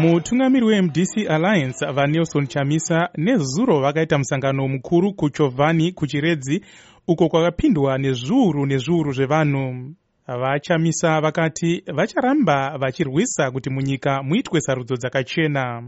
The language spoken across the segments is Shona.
Mutungamiri weMDC Alliance vaNelson Chamisa nezuro vakaita musangano mukuru kuChovhani kuChiredzi uko kwakapindwa nezviuru zvevanhu. VaChamisa vakati vacharamba vachirwisa kuti munyika muitwe sarudzo dzakachena.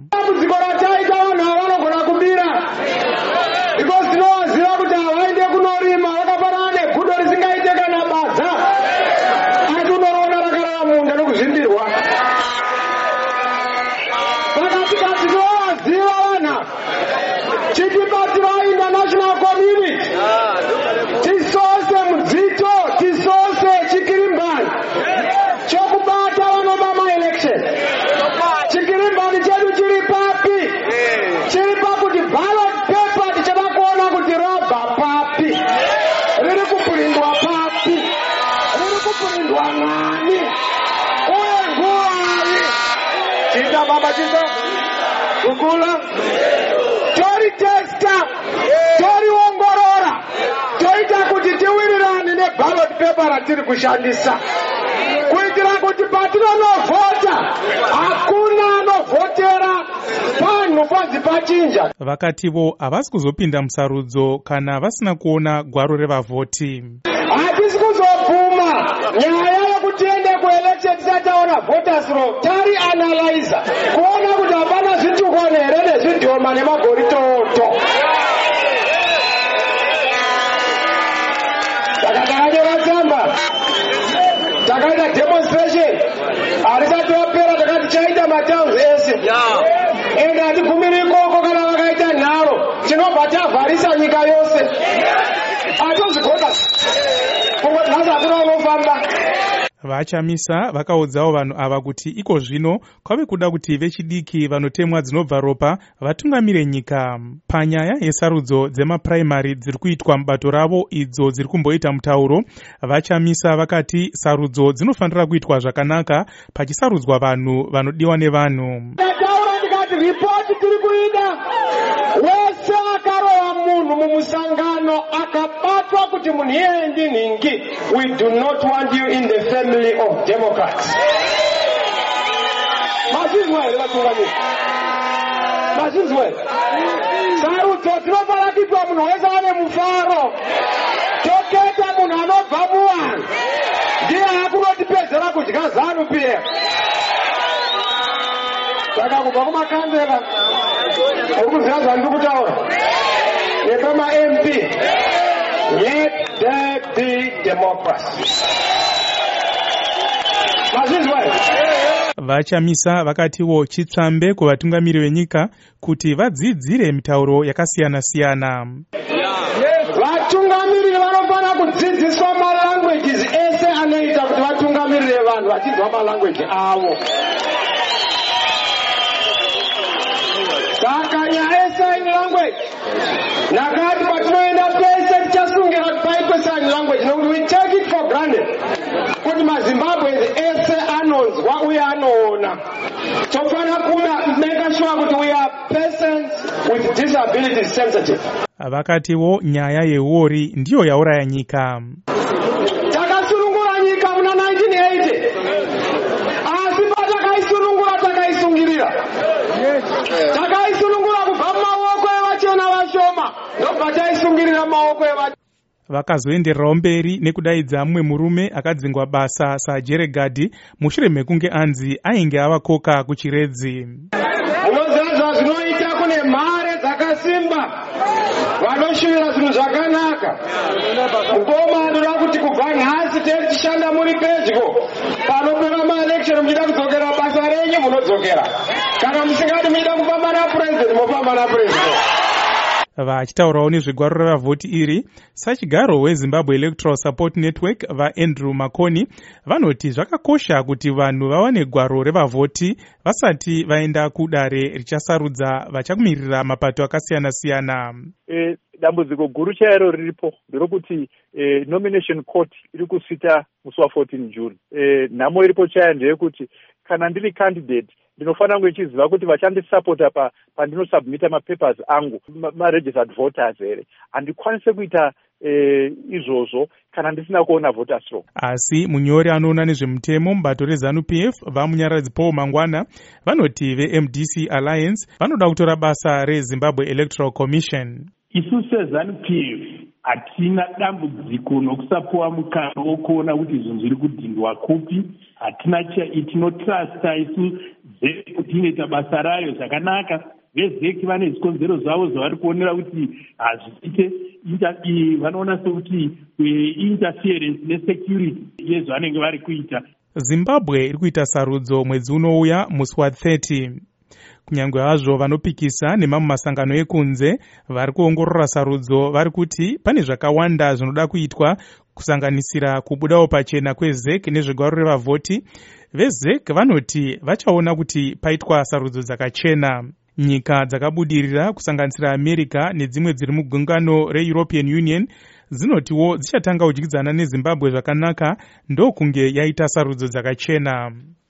International community tisose mudzito tisose chikirimbani chokubata vanobama election chikirimbani chedu chiri papi chiri pakuti ballot paper tichada kuona kuti robha papi riri kupurindwa papi riri kupurindwa nani uye nguwai chita baba chita kukula tori testa tori ongorora toita kuti tiwirirane neballot paper ratiri kushandisa kuitira kuti patinonovhota hakuna anovhotera panhu pazi pachinja. Vakativo havasi kuzopinda musarudzo kana vasina kuona gwaro revavhoti. Hatisi kuzobvuma nyaya yokuti tiende kuelection tisati taona voters roll tari analyze kuona kuti hapana zvitukwane here nezvidhoma nemagori toto. Takanyora tsamba takaita demonstration harisati vapera takati chaita matowns ese ende hatigumiri ikoko kana vakaita nharo tinobva tavharisa nyika yose hatozvigoda kungoti nhasi hakuna vanofamba. VaChamisa vakaudzawo vanhu ava kuti iko zvino kwave kuda kuti vechidiki vanotemwa dzinobva ropa vatungamire nyika. Panyaya yesarudzo dzemapuraimari dziri kuitwa mubato ravo idzo dziri kumboita mutauro, VaChamisa vakati sarudzo dzinofanira kuitwa zvakanaka pachisarudzwa vanhu vanodiwa nevanhu. Ndataura ndikati ripoti tiri kuida wese akarova munhu mumusangano akabatwa kuti munhu iyeye ndinhingi. We do not want you in the family of Democrats. Mazvinzwa here vatungamiri? Mazvinzwa here? Sarudzo dzinofana kuitwa munhu wese ane mufaro. Toketa munhu anobva muvanhu ndiye akunotipedzera kudya zanu pia. Saka kubva kumakanzera okuziva zvandiri kutaura nepama-MP, let there be democracy. Mazvinzwa here? VaChamisa vakatiwo chitsvambe kuvatungamiri venyika kuti vadzidzire mitauro yakasiyana-siyana. Vatungamiri vanofana kudzidziswa malanguages ese anoita kuti vatungamirire vanhu vachinzwa malanguage avo. Saka nyaya yesign language nakati patinoenda pese tichasungira kuti paitwe sign language nokuti we take it for granted kuti maZimbabweans ese anonzwa uye anoona. Tofana kuda make sure kuti we are persons with disabilities sensitive. Vakatiwo nyaya yehuori ndiyo yauraya nyika. Takasunungura nyika muna 1980 asi patakaisunungura takaisungirira. Takaisunungura kubva mumaoko evachena vashoma ndobva taisungirira maoko evachena. Vakazoendererawo mberi nekudaidza mumwe murume akadzingwa basa saJeregadhi mushure mekunge anzi ainge avakoka kuChiredzi. Munoziva zvinoita kune mhare dzakasimba vanoshuvira zvinhu zvakanaka. Mukoma anoda kuti kubva nhasi tiri tichishanda muri pedyo panopera maelection muchida kudzokera basa renyu munodzokera. Kana musingadi muchida kufamba napuresident mofamba napuresident. Vachitaurawo nezvegwaro revavhoti iri, sachigaro weZimbabwe Electoral Support Network vaAndrew Makoni vanoti zvakakosha kuti vanhu vawane gwaro revavhoti vasati vaenda kudare richasarudza vachakumirira mapato akasiyana-siyana. Dambudziko guru chairo riripo nderokuti nomination court iri kusvita musi wa14 June. Nhamo iripo chaya ndeyekuti kana ndiri candidate ndinofanira kunge chiziva kuti vachandisapota pandinosubmita mapapers angu ma-registered voters here handikwanise kuita izvozvo kana ndisina kuona voters roll. Asi munyori anoona nezvemutemo mubato reZANU-PF vamunyaradzi Paul Mangwana vanoti veMDC Alliance vanoda kutora basa reZimbabwe Electoral Commission. Isu seZANU-PF hatina dambudziko nokusapuwa mukana wokuona kuti izvo zviri kudhindwa kupi. Hatina tinotrasta isu ZEC kuti inoita basa rayo zvakanaka. VeZEC vane zvikonzero zvavo zvavari kuonera kuti hazviite. Vanoona sekuti interference nesecurity yezvanenge vari kuita. Zimbabwe iri kuita sarudzo mwedzi unouya musi wa30. Kunyange hazvo vanopikisa nemamwe masangano ekunze vari kuongorora sarudzo vari kuti pane zvakawanda zvinoda kuitwa kusanganisira kubudawo pachena kweZEC nezvegwaro revavhoti. VeZEC vanoti vachaona kuti paitwa sarudzo dzakachena. Nyika dzakabudirira kusanganisira America nedzimwe dziri mugungano reEuropean Union dzinotiwo dzichatanga kudyidzana neZimbabwe zvakanaka ndokunge yaita sarudzo dzakachena.